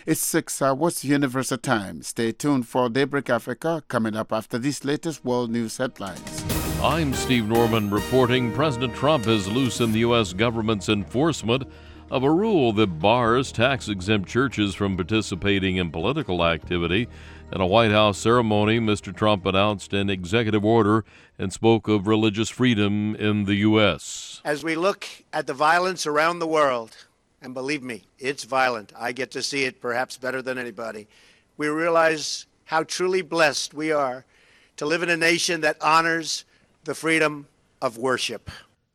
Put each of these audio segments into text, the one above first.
It's 6 hours Universal Time. Stay tuned for Daybreak Africa coming up after these latest world news headlines. I'm Steve Norman reporting President Trump has loosened the U.S. government's enforcement of a rule that bars tax-exempt churches from participating in political activity. In a White House ceremony, Mr. Trump announced an executive order and spoke of religious freedom in the U.S. As we look at the violence around the world, and believe me, it's violent. I get to see it perhaps better than anybody. We realize how truly blessed we are to live in a nation that honors the freedom of worship.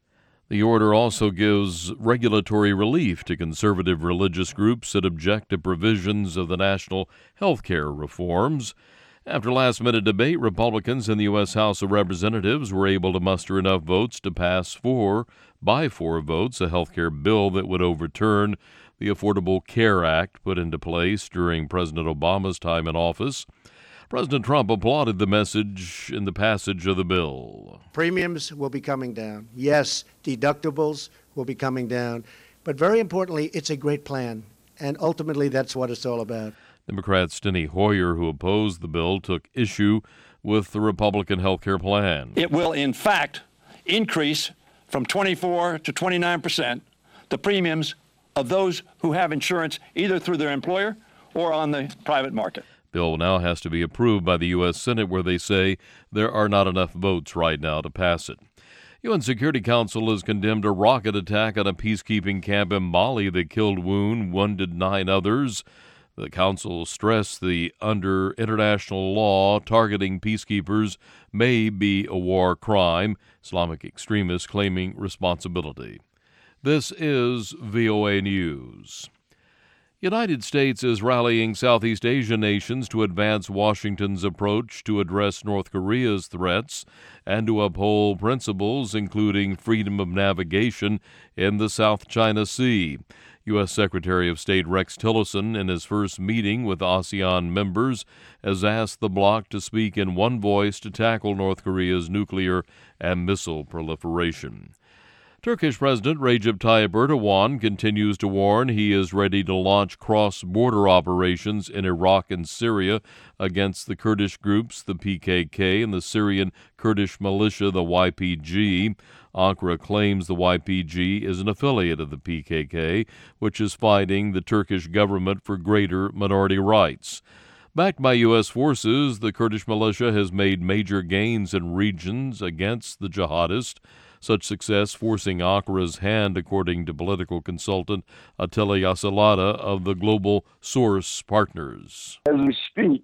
The order also gives regulatory relief to conservative religious groups that object to provisions of the national health care reforms. After last-minute debate, Republicans in the U.S. House of Representatives were able to muster enough votes to pass by four votes, a health care bill that would overturn the Affordable Care Act put into place during President Obama's time in office. President Trump applauded the message in the passage of the bill. Premiums will be coming down. Yes, deductibles will be coming down. But very importantly, it's a great plan. And ultimately, that's what it's all about. Democrat Steny Hoyer, who opposed the bill, took issue with the Republican health care plan. It will, in fact, increase from 24 to 29% the premiums of those who have insurance either through their employer or on the private market. Bill now has to be approved by the U.S. Senate, where they say there are not enough votes right now to pass it. UN Security Council has condemned a rocket attack on a peacekeeping camp in Mali that killed, wounded 9 others. The council stressed the under international law targeting peacekeepers may be a war crime, Islamic extremists claiming responsibility. This is VOA News. United States is rallying Southeast Asian nations to advance Washington's approach to address North Korea's threats and to uphold principles including freedom of navigation in the South China Sea. U.S. Secretary of State Rex Tillerson, in his first meeting with ASEAN members, has asked the bloc to speak in one voice to tackle North Korea's nuclear and missile proliferation. Turkish President Recep Tayyip Erdogan continues to warn he is ready to launch cross-border operations in Iraq and Syria against the Kurdish groups, the PKK, and the Syrian Kurdish militia, the YPG. Ankara claims the YPG is an affiliate of the PKK, which is fighting the Turkish government for greater minority rights. Backed by U.S. forces, the Kurdish militia has made major gains in regions against the jihadists. Such success forcing Ankara's hand, according to political consultant Attila Yasalada of the Global Source Partners. As we speak,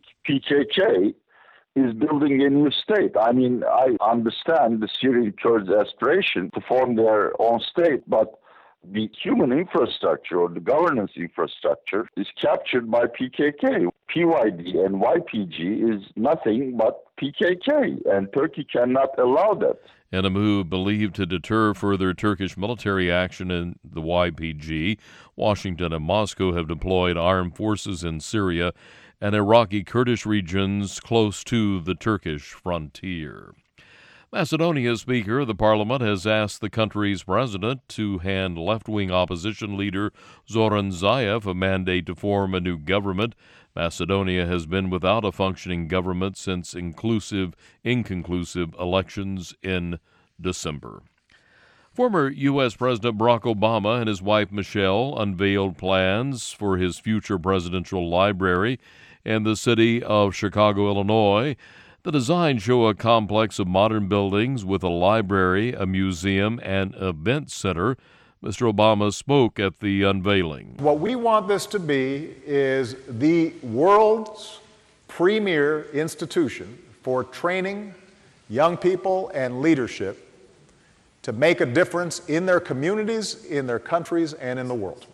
PKK is building a new state. I mean, I understand the Syrian Kurds' aspiration to form their own state, but the human infrastructure or the governance infrastructure is captured by PKK. PYD and YPG is nothing but PKK, and Turkey cannot allow that. In a move believed to deter further Turkish military action in the YPG, Washington and Moscow have deployed armed forces in Syria and Iraqi Kurdish regions close to the Turkish frontier. Macedonia's Speaker of the Parliament has asked the country's president to hand left-wing opposition leader Zoran Zaev a mandate to form a new government. Macedonia has been without a functioning government since inconclusive elections in December. Former U.S. President Barack Obama and his wife Michelle unveiled plans for his future presidential library in the city of Chicago, Illinois. The designs show a complex of modern buildings with a library, a museum, and event center. Mr. Obama spoke at the unveiling. What we want this to be is the world's premier institution for training young people and leadership to make a difference in their communities, in their countries, and in the world.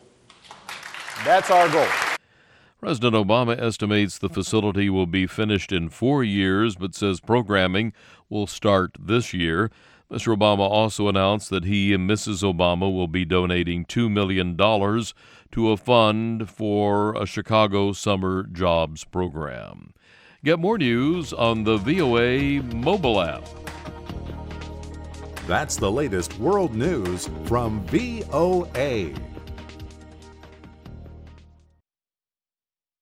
That's our goal. President Obama estimates the facility will be finished in 4 years, but says programming will start this year. Mr. Obama also announced that he and Mrs. Obama will be donating $2 million to a fund for a Chicago summer jobs program. Get more news on the VOA mobile app. That's the latest world news from VOA.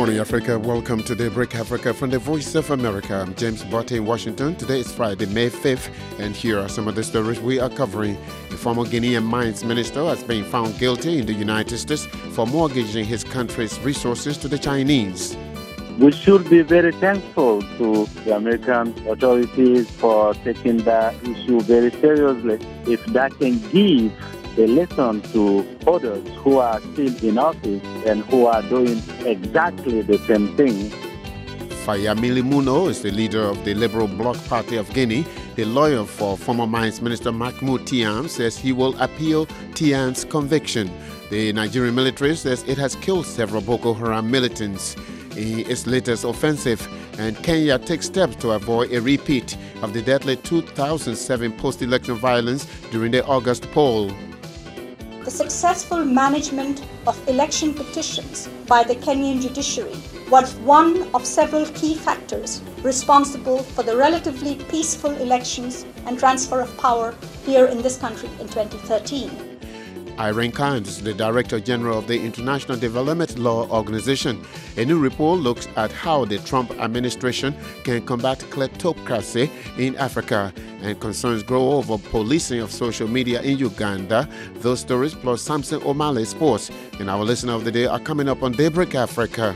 morning, Africa. Welcome to Daybreak Africa from the Voice of America. I'm James Botte in Washington. Today is Friday, May 5th, and here are some of the stories we are covering. A former Guinean mines minister has been found guilty in the United States for mortgaging his country's resources to the Chinese. We should be very thankful to the American authorities for taking that issue very seriously. If that can give a lesson to others who are still in office and who are doing exactly the same thing. Fayamili Muno is the leader of the Liberal Bloc Party of Guinea. The lawyer for former Mines Minister Mahmoud Thiam says he will appeal Thiam's conviction. The Nigerian military says it has killed several Boko Haram militants in its latest offensive, and Kenya takes steps to avoid a repeat of the deadly 2007 post-election violence during the August poll. The successful management of election petitions by the Kenyan judiciary was one of several key factors responsible for the relatively peaceful elections and transfer of power here in this country in 2013. Irene Kant is the Director General of the International Development Law Organization. A new report looks at how the Trump administration can combat kleptocracy in Africa, and concerns grow over policing of social media in Uganda. Those stories plus Samson O'Malley sports in our listener of the day are coming up on Daybreak Africa.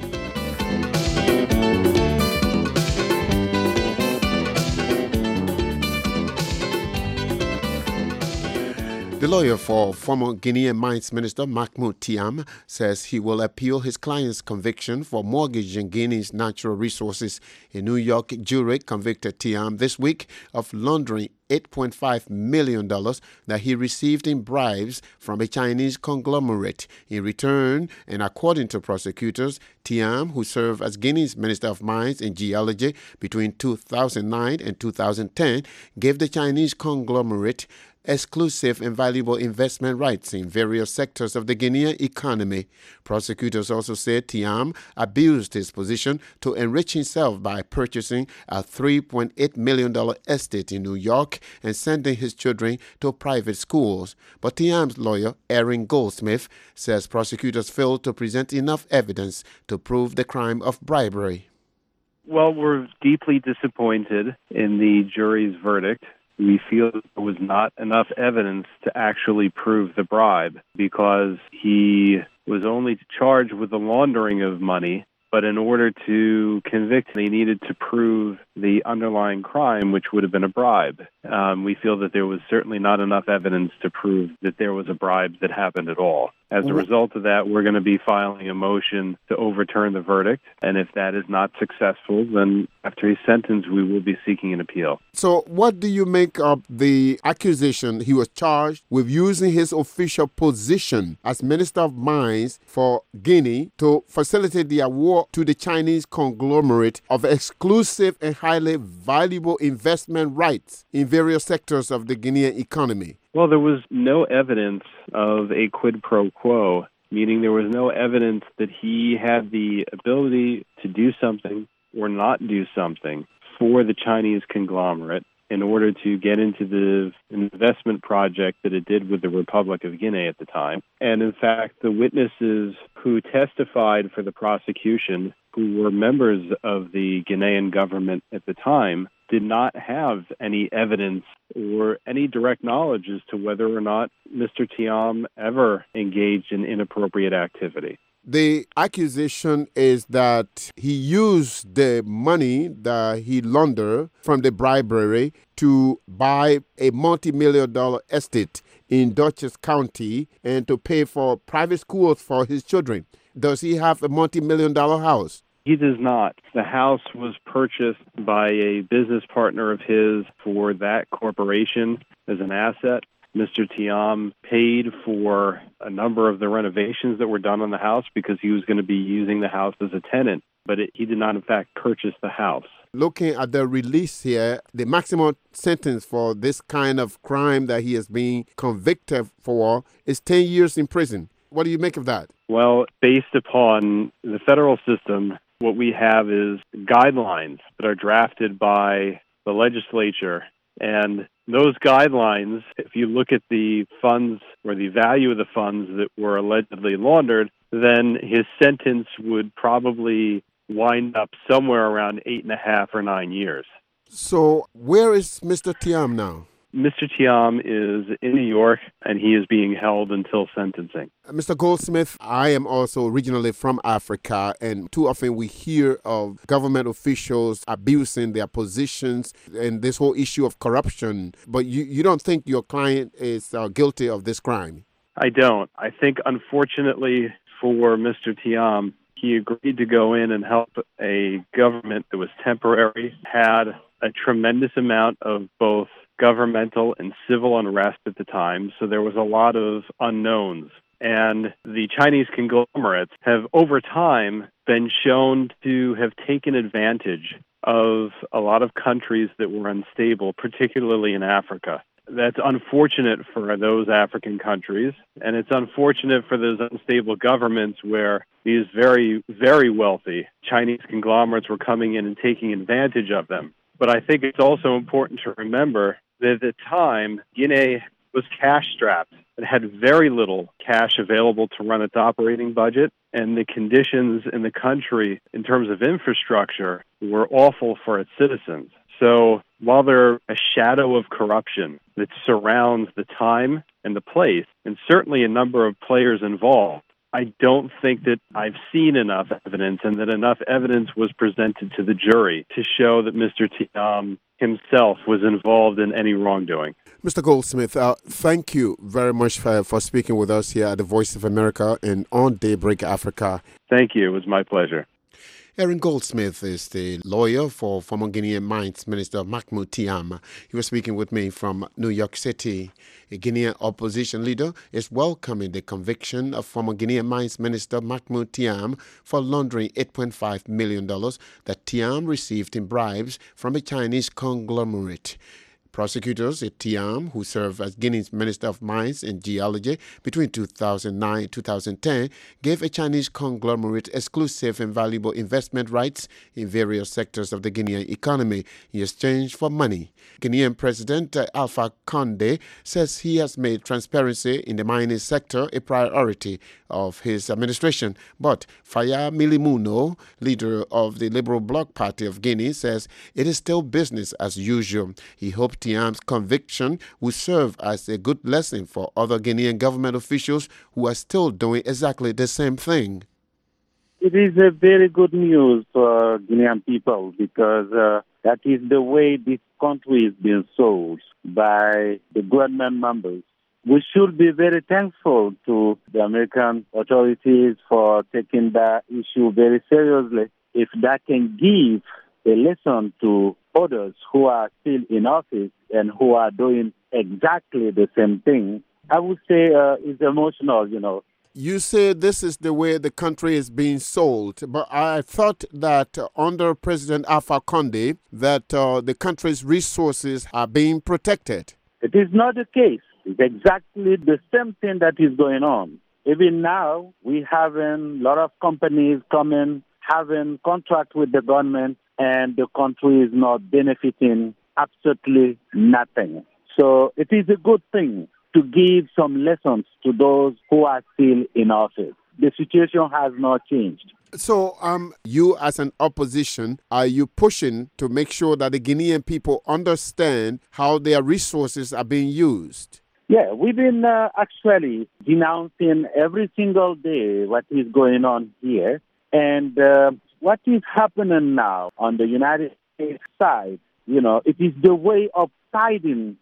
The lawyer for former Guinean Mines Minister Mahmoud Thiam says he will appeal his client's conviction for mortgaging Guinea's natural resources. A New York jury convicted Thiam this week of laundering $8.5 million that he received in bribes from a Chinese conglomerate. In return, and according to prosecutors, Thiam, who served as Guinea's Minister of Mines and Geology between 2009 and 2010, gave the Chinese conglomerate exclusive and valuable investment rights in various sectors of the Guinean economy. Prosecutors also said Thiam abused his position to enrich himself by purchasing a $3.8 million estate in New York and sending his children to private schools. But Thiam's lawyer, Erin Goldsmith, says prosecutors failed to present enough evidence to prove the crime of bribery. Well, we're deeply disappointed in the jury's verdict. We feel there was not enough evidence to actually prove the bribe because he was only charged with the laundering of money, but in order to convict, they needed to prove the underlying crime, which would have been a bribe. We feel that there was certainly not enough evidence to prove that there was a bribe that happened at all. As a result of that, we're going to be filing a motion to overturn the verdict, and if that is not successful, then after he's sentenced, we will be seeking an appeal. So what do you make of the accusation he was charged with using his official position as Minister of Mines for Guinea to facilitate the award to the Chinese conglomerate of exclusive and highly valuable investment rights in various sectors of the Guinean economy? Well, there was no evidence of a quid pro quo, meaning there was no evidence that he had the ability to do something or not do something for the Chinese conglomerate in order to get into the investment project that it did with the Republic of Guinea at the time. And in fact, the witnesses who testified for the prosecution, who were members of the Guinean government at the time, did not have any evidence or any direct knowledge as to whether or not Mr. Thiam ever engaged in inappropriate activity. The accusation is that he used the money that he laundered from the bribery to buy a multi-million-dollar estate in Dutchess County and to pay for private schools for his children. Does he have a multi-million-dollar house? He does not. The house was purchased by a business partner of his for that corporation as an asset. Mr. Thiam paid for a number of the renovations that were done on the house because he was going to be using the house as a tenant, but he did not, in fact, purchase the house. Looking at the release here, the maximum sentence for this kind of crime that he is being convicted for is 10 years in prison. What do you make of that? Well, based upon the federal system, what we have is guidelines that are drafted by the legislature. And those guidelines, if you look at the funds or the value of the funds that were allegedly laundered, then his sentence would probably wind up somewhere around 8.5 or 9 years. So where is Mr. Thiam now? Mr. Thiam is in New York, and he is being held until sentencing. Mr. Goldsmith, I am also originally from Africa, and too often we hear of government officials abusing their positions and this whole issue of corruption. But you don't think your client is guilty of this crime? I don't. I think, unfortunately for Mr. Thiam, he agreed to go in and help a government that was temporary, had a tremendous amount of both governmental and civil unrest at the time, so there was a lot of unknowns. And the Chinese conglomerates have, over time, been shown to have taken advantage of a lot of countries that were unstable, particularly in Africa. That's unfortunate for those African countries, and it's unfortunate for those unstable governments where these very, very wealthy Chinese conglomerates were coming in and taking advantage of them. But I think it's also important to remember that at the time, Guinea was cash-strapped and had very little cash available to run its operating budget, and the conditions in the country in terms of infrastructure were awful for its citizens. So while there's a shadow of corruption that surrounds the time and the place, and certainly a number of players involved, I don't think that I've seen enough evidence and that enough evidence was presented to the jury to show that Mr. Thiam himself was involved in any wrongdoing. Mr. Goldsmith, thank you very much for speaking with us here at the Voice of America and on Daybreak Africa. Thank you. It was my pleasure. Aaron Goldsmith is the lawyer for former Guinean Mines Minister Mahmoud Thiam. He was speaking with me from New York City. A Guinean opposition leader is welcoming the conviction of former Guinean Mines Minister Mahmoud Thiam for laundering $8.5 million that Thiam received in bribes from a Chinese conglomerate. Prosecutors at Thiam, who served as Guinea's Minister of Mines and Geology between 2009 and 2010, gave a Chinese conglomerate exclusive and valuable investment rights in various sectors of the Guinean economy in exchange for money. Guinean President Alpha Condé says he has made transparency in the mining sector a priority of his administration. But Faya Milimuno, leader of the Liberal Bloc Party of Guinea, says it is still business as usual. He hoped Thiam's conviction will serve as a good lesson for other Guinean government officials who are still doing exactly the same thing. It is a very good news for Guinean people because that is the way this country is being sold by the government members. We should be very thankful to the American authorities for taking that issue very seriously. If that can give a lesson to others who are still in office and who are doing exactly the same thing, I would say it's emotional, You say this is the way the country is being sold, but I thought that under President Alpha Condé that the country's resources are being protected. It is not the case. It's exactly the same thing that is going on. Even now, we have a lot of companies coming, having contract with the government, and the country is not benefiting absolutely nothing. So it is a good thing to give some lessons to those who are still in office. The situation has not changed. So you as an opposition, are you pushing to make sure that the Guinean people understand how their resources are being used? Yeah, we've been actually denouncing every single day what is going on here. And what is happening now on the United States side, it is the way of siding,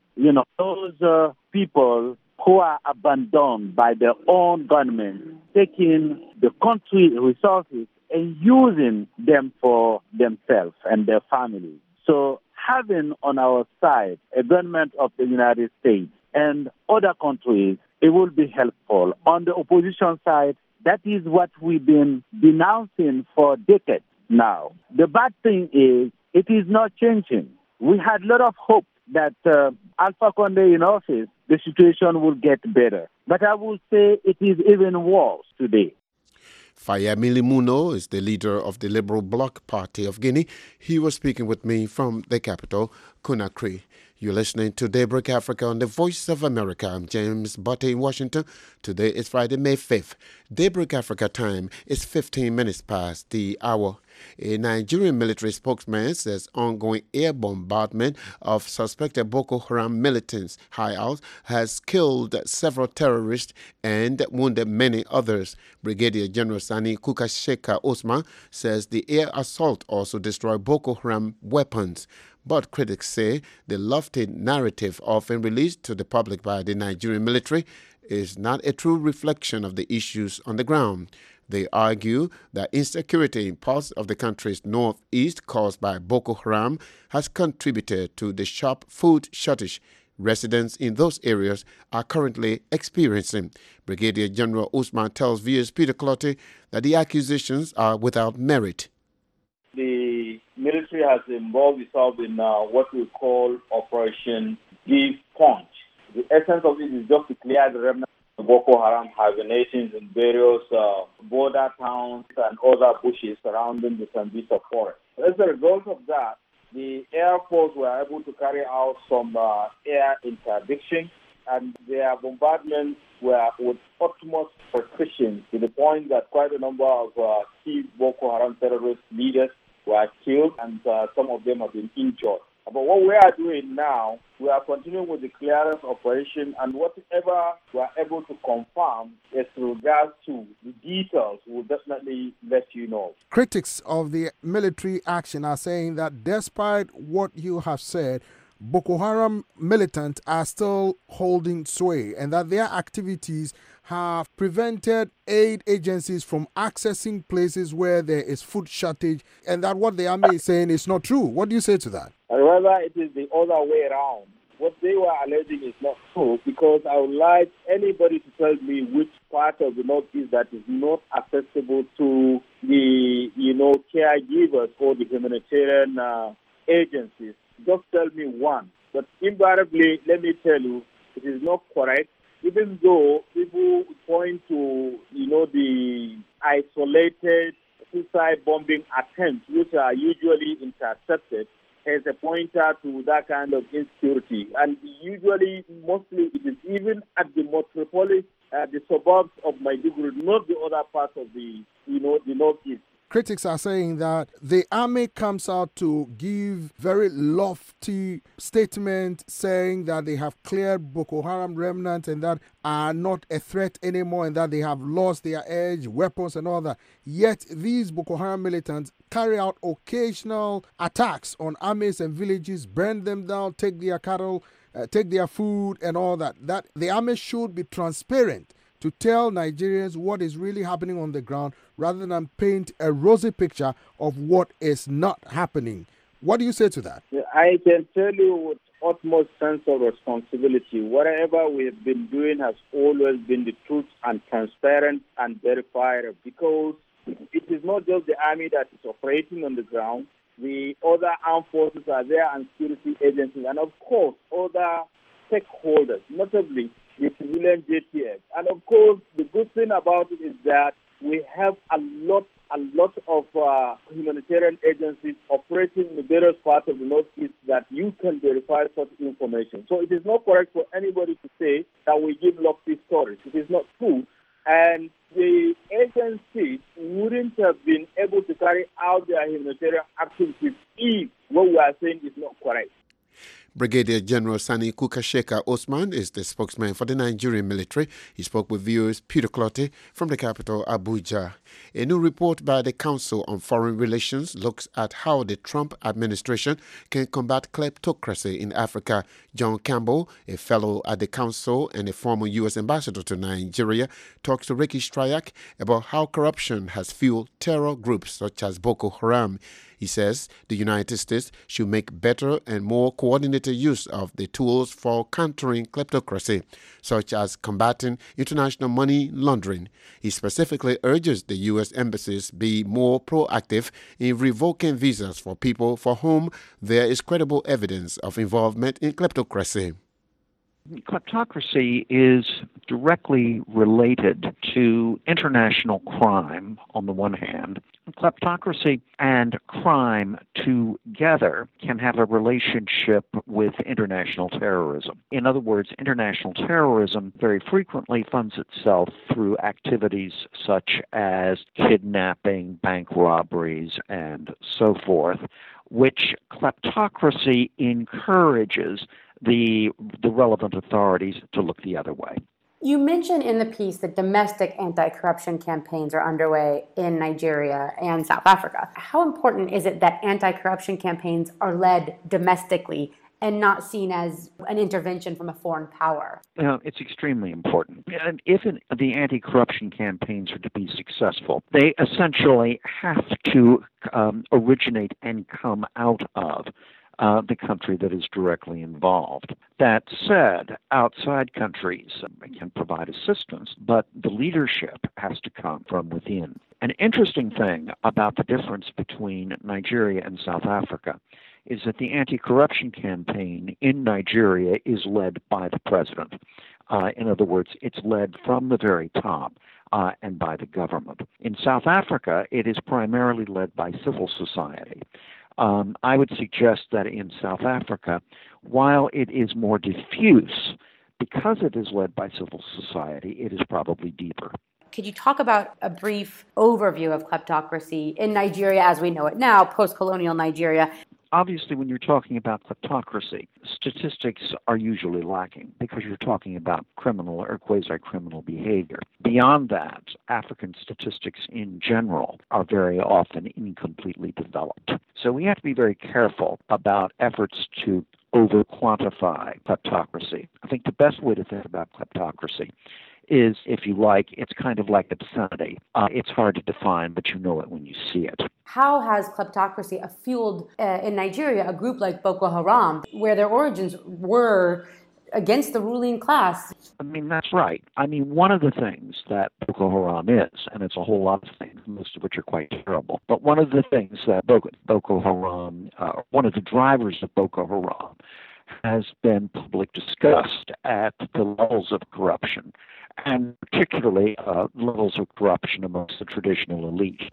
those people who are abandoned by their own government, taking the country resources and using them for themselves and their families. So having on our side a government of the United States and other countries, it will be helpful. On the opposition side, that is what we've been denouncing for decades now. The bad thing is it is not changing. We had a lot of hope that Alpha Condé in office, the situation will get better. But I will say it is even worse today. Fayemi Muno is the leader of the Liberal Bloc Party of Guinea. He was speaking with me from the capital, Conakry. You're listening to Daybreak Africa on the Voice of America. I'm James Butte in Washington. Today is Friday, May 5th. Daybreak Africa time is 15 minutes past the hour. A Nigerian military spokesman says ongoing air bombardment of suspected Boko Haram militants hideouts has killed several terrorists and wounded many others. Brigadier General Sani Kukasheka Osman says the air assault also destroyed Boko Haram weapons. But critics say the lofty narrative often released to the public by the Nigerian military is not a true reflection of the issues on the ground. They argue that insecurity in parts of the country's northeast caused by Boko Haram has contributed to the sharp food shortage residents in those areas are currently experiencing. Brigadier General Usman tells viewers Peter Clotty that the accusations are without merit. The military has involved itself in what we call Operation Give Punch. The essence of it is just to clear the remnants of Boko Haram hibernating in various border towns and other bushes surrounding the Sambisa forest. As a result of that, the Air Force were able to carry out some air interdiction, and their bombardments were with utmost precision to the point that quite a number of key Boko Haram terrorist leaders were killed, and some of them have been injured. But what we are doing now, we are continuing with the clearance operation, and whatever we are able to confirm as regards to the details, we'll definitely let you know. Critics of the military action are saying that despite what you have said, Boko Haram militants are still holding sway and that their activities have prevented aid agencies from accessing places where there is food shortage, and that what the army is saying is not true. What do you say to that? Rather, it is the other way around. What they were alleging is not true, because I would like anybody to tell me which part of the Northeast that is not accessible to the, caregivers or the humanitarian agencies. Just tell me one. But invariably, let me tell you, it is not correct. Even though people point to, the isolated suicide bombing attempts, which are usually intercepted, as a pointer to that kind of insecurity. And usually, mostly, it is even at the metropolis, the suburbs of Maiduguri, not the other parts of the Northeast. Critics are saying that the army comes out to give very lofty statements saying that they have cleared Boko Haram remnants and that are not a threat anymore and that they have lost their edge, weapons and all that. Yet these Boko Haram militants carry out occasional attacks on armies and villages, burn them down, take their cattle, take their food and all that. That the army should be transparent to tell Nigerians what is really happening on the ground rather than paint a rosy picture of what is not happening. What do you say to that? I can tell you with utmost sense of responsibility, whatever we have been doing has always been the truth and transparent and verifiable, because it is not just the army that is operating on the ground. The other armed forces are there and security agencies, and of course other stakeholders, notably the civilian JTF. And of course, the good thing about it is that we have a lot of humanitarian agencies operating in the various parts of the Northeast that you can verify such information. So it is not correct for anybody to say that we give lofty stories. It is not true. And the agencies wouldn't have been able to carry out their humanitarian activities if what we are saying is not correct. Brigadier General Sani Kukasheka Osman is the spokesman for the Nigerian military. He spoke with viewers Peter Clotty from the capital, Abuja. A new report by the Council on Foreign Relations looks at how the Trump administration can combat kleptocracy in Africa. John Campbell, a fellow at the Council and a former U.S. ambassador to Nigeria, talks to Ricky Stryak about how corruption has fueled terror groups such as Boko Haram. He says the United States should make better and more coordinated use of the tools for countering kleptocracy, such as combating international money laundering. He specifically urges the U.S. embassies be more proactive in revoking visas for people for whom there is credible evidence of involvement in kleptocracy. Kleptocracy is directly related to international crime on the one hand. Kleptocracy and crime together can have a relationship with international terrorism. In other words, international terrorism very frequently funds itself through activities such as kidnapping, bank robberies, and so forth, which kleptocracy encourages the relevant authorities to look the other way. You mentioned in the piece that domestic anti-corruption campaigns are underway in Nigeria and South Africa. How important is it that anti-corruption campaigns are led domestically and not seen as an intervention from a foreign power? It's extremely important. And if the anti-corruption campaigns are to be successful, they essentially have to originate and come out of the country that is directly involved. That said, outside countries can provide assistance, but the leadership has to come from within. An interesting thing about the difference between Nigeria and South Africa is that the anti-corruption campaign in Nigeria is led by the president. In other words, it's led from the very top and by the government. In South Africa, it is primarily led by civil society. I would suggest that in South Africa, while it is more diffuse, because it is led by civil society, it is probably deeper. Could you talk about a brief overview of kleptocracy in Nigeria as we know it now, post-colonial Nigeria? Obviously, when you're talking about kleptocracy, statistics are usually lacking because you're talking about criminal or quasi-criminal behavior. Beyond that, African statistics in general are very often incompletely developed. So we have to be very careful about efforts to over-quantify kleptocracy. I think the best way to think about kleptocracy is, if you like, it's kind of like obscenity. It's hard to define, but you know it when you see it. How has kleptocracy fueled, in Nigeria, a group like Boko Haram, where their origins were against the ruling class? I mean, that's right. I mean, one of the things that Boko Haram is, and it's a whole lot of things, most of which are quite terrible, but one of the things that Boko Haram, one of the drivers of Boko Haram, has been public disgust at the levels of corruption, and particularly levels of corruption amongst the traditional elite.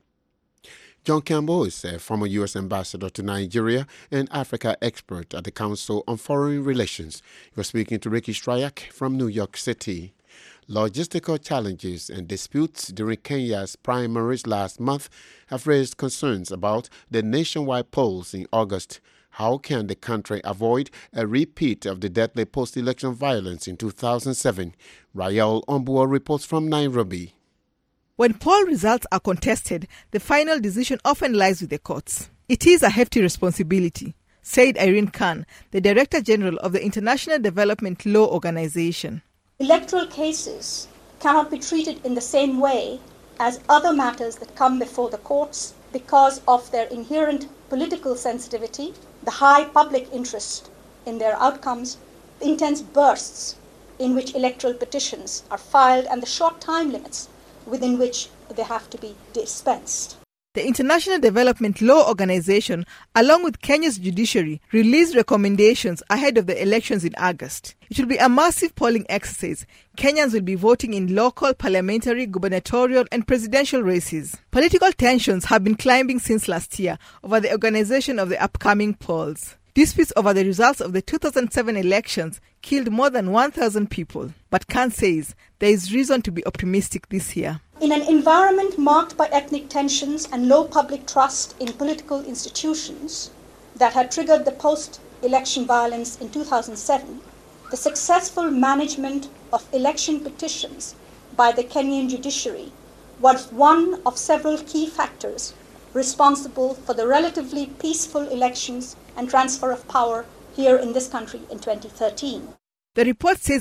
John Campbell is a former U.S. ambassador to Nigeria and Africa expert at the Council on Foreign Relations. He was speaking to Ricky Strayak from New York City. Logistical challenges and disputes during Kenya's primaries last month have raised concerns about the nationwide polls in August. How can the country avoid a repeat of the deadly post-election violence in 2007? Rayaul Ombuo reports from Nairobi. When poll results are contested, the final decision often lies with the courts. It is a hefty responsibility, said Irene Khan, the Director General of the International Development Law Organization. Electoral cases cannot be treated in the same way as other matters that come before the courts because of their inherent political sensitivity, the high public interest in their outcomes, the intense bursts in which electoral petitions are filed, and the short time limits within which they have to be dispensed. The International Development Law Organization, along with Kenya's judiciary, released recommendations ahead of the elections in August. It will be a massive polling exercise. Kenyans will be voting in local, parliamentary, gubernatorial, and presidential races. Political tensions have been climbing since last year over the organization of the upcoming polls. Disputes over the results of the 2007 elections killed more than 1,000 people. But Khan says there is reason to be optimistic this year. In an environment marked by ethnic tensions and low public trust in political institutions that had triggered the post-election violence in 2007, the successful management of election petitions by the Kenyan judiciary was one of several key factors responsible for the relatively peaceful elections and transfer of power here in this country in 2013. The report says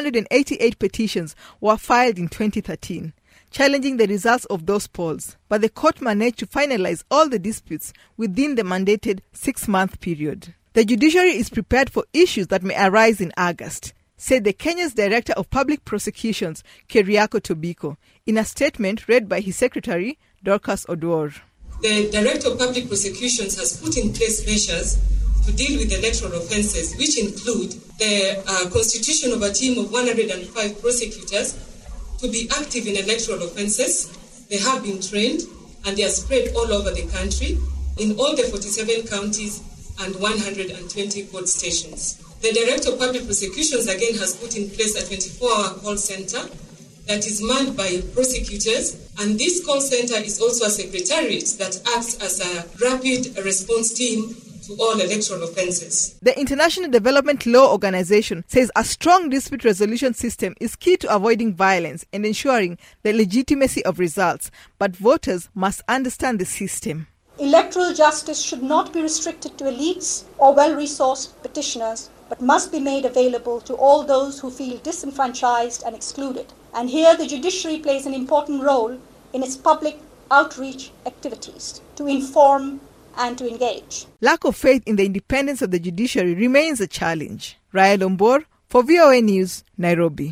188 petitions were filed in 2013, challenging the results of those polls, but the court managed to finalize all the disputes within the mandated 6-month period. The judiciary is prepared for issues that may arise in August, said the Kenya's Director of Public Prosecutions, Keriako Tobiko, in a statement read by his secretary, Dorcas Oduor. The Director of Public Prosecutions has put in place measures to deal with electoral offences, which include the constitution of a team of 105 prosecutors to be active in electoral offences. They have been trained and they are spread all over the country in all the 47 counties and 120 court stations. The Director of Public Prosecutions again has put in place a 24-hour call center that is manned by prosecutors, and this call center is also a secretariat that acts as a rapid response team to all electoral offences. The International Development Law Organization says a strong dispute resolution system is key to avoiding violence and ensuring the legitimacy of results, but voters must understand the system. Electoral justice should not be restricted to elites or well-resourced petitioners, but must be made available to all those who feel disenfranchised and excluded. And here the judiciary plays an important role in its public outreach activities to inform and to engage. Lack of faith in the independence of the judiciary remains a challenge. Raya Lombor for VOA News, Nairobi.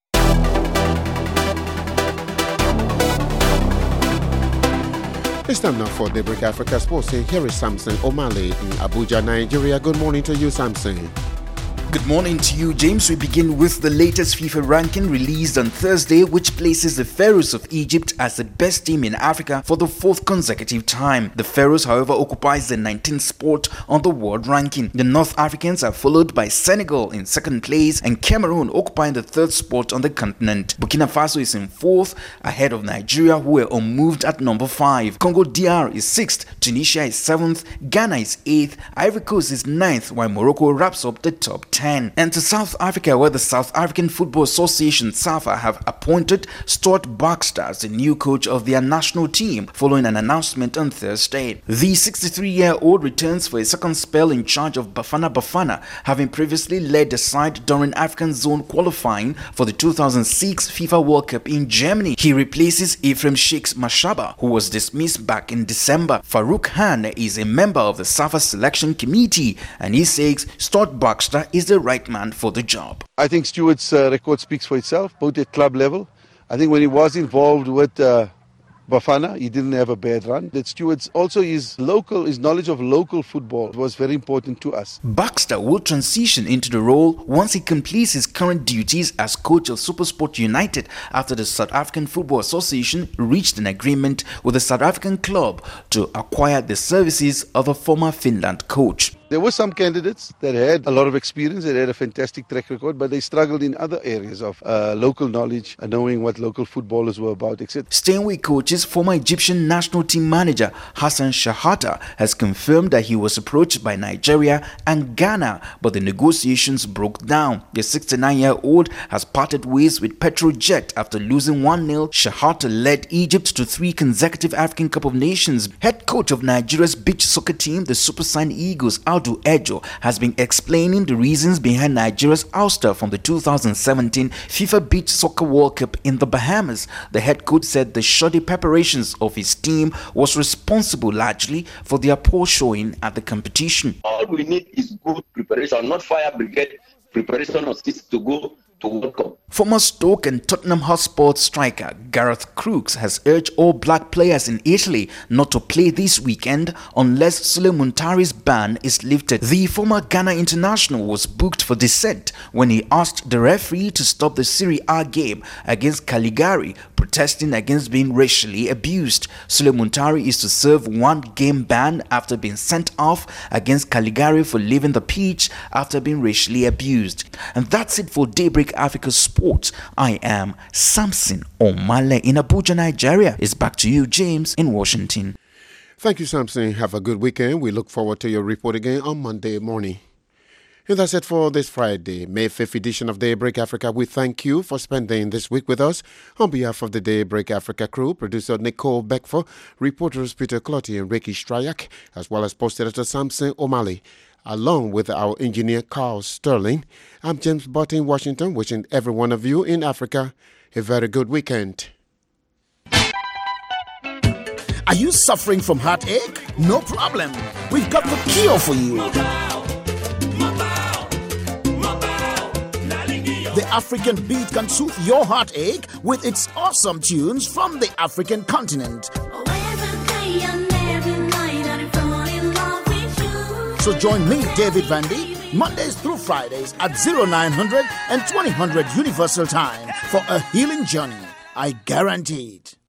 It's time now for Daybreak Africa Sports. Here is Samson Omale in Abuja, Nigeria. Good morning to you, Samson. Good morning to you, James. We begin with the latest FIFA ranking released on Thursday, which places the Pharaohs of Egypt as the best team in Africa for the fourth consecutive time. The Pharaohs, however, occupies the 19th spot on the world ranking. The North Africans are followed by Senegal in second place and Cameroon occupying the third spot on the continent. Burkina Faso is in fourth, ahead of Nigeria, who were unmoved at number 5. Congo DR is 6th, Tunisia is 7th, Ghana is 8th, Ivory Coast is 9th, while Morocco wraps up the top 10. And to South Africa, where the South African Football Association SAFA have appointed Stuart Baxter as the new coach of their national team following an announcement on Thursday. The 63-year-old returns for a second spell in charge of Bafana Bafana, having previously led the side during African zone qualifying for the 2006 FIFA World Cup in Germany. He replaces Ephraim Shakes Mashaba, who was dismissed back in December. Farouk Khan is a member of the SAFA selection committee, and he says Stuart Baxter is the right man for the job. I think Stuart's record speaks for itself, both at club level. I think when he was involved with Bafana, he didn't have a bad run. That Stuart's also his knowledge of local football was very important to us. Baxter will transition into the role once he completes his current duties as coach of SuperSport United after the South African Football Association reached an agreement with the South African club to acquire the services of a former Finland coach. There were some candidates that had a lot of experience, that had a fantastic track record, but they struggled in other areas of local knowledge and knowing what local footballers were about, etc. Staying with coaches, former Egyptian national team manager Hassan Shahata has confirmed that he was approached by Nigeria and Ghana, but the negotiations broke down. The 69-year-old has parted ways with Petrojet after losing 1-0. Shahata led Egypt to 3 consecutive African Cup of Nations. Head coach of Nigeria's beach soccer team, the Super Saiyan Eagles, Audu Ejo, has been explaining the reasons behind Nigeria's ouster from the 2017 FIFA Beach Soccer World Cup in the Bahamas. The head coach said the shoddy preparations of his team was responsible largely for their poor showing at the competition. All we need is good preparation, not fire brigade preparation of this to go to World Cup. Former Stoke and Tottenham Hotspur striker Gareth Crooks has urged all black players in Italy not to play this weekend unless Sule Muntari's ban is lifted. The former Ghana international was booked for dissent when he asked the referee to stop the Serie A game against Cagliari, protesting against being racially abused. Sule Muntari is to serve 1-game ban after being sent off against Cagliari for leaving the pitch after being racially abused. And that's it for Daybreak Africa Sports. I am Samson Omale in Abuja, Nigeria. It's back to you, James, in Washington. Thank you, Samson. Have a good weekend. We look forward to your report again on Monday morning. And that's it for this Friday, May 5th edition of Daybreak Africa. We thank you for spending this week with us. On behalf of the Daybreak Africa crew, producer Nicole Beckford, reporters Peter Clotty and Ricky Strayak, as well as post editor Samson Omale, along with our engineer Carl Sterling. I'm James Butt in Washington, wishing every one of you in Africa a very good weekend. Are you suffering from heartache? No problem. We've got the cure for you. The African beat can soothe your heartache with its awesome tunes from the African continent. So join me, David Vandy, Mondays through Fridays at 0900 and 2000 Universal Time for a healing journey. I guarantee it.